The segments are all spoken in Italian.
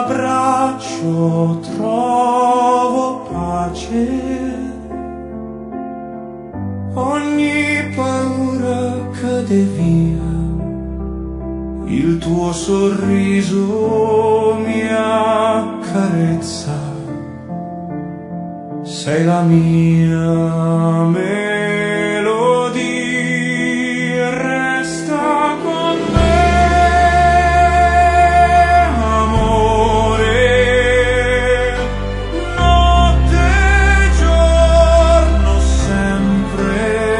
abbraccio trovo pace, ogni paura cade via, il tuo sorriso mi accarezza, sei la mia melodia, resta con me, amore, notte e giorno sempre,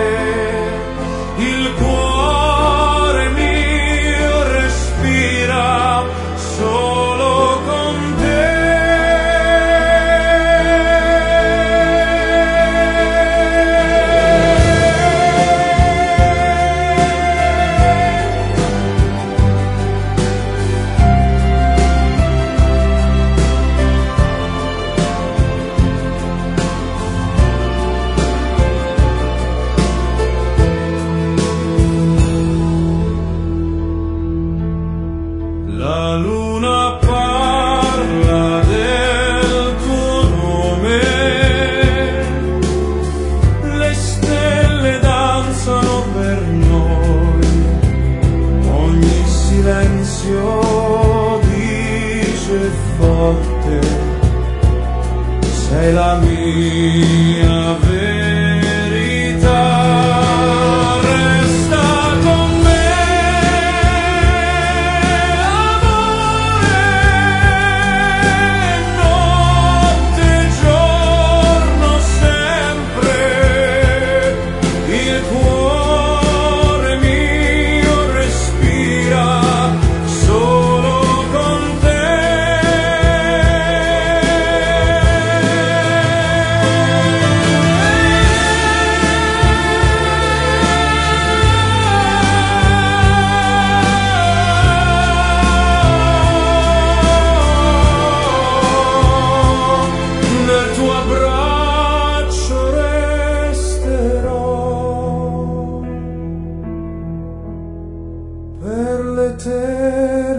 il cuore mio respira solo con te. La luna parla del tuo nome, le stelle danzano per noi, ogni silenzio dice forte, sei la mia verità, resta con me. Per l'eternità.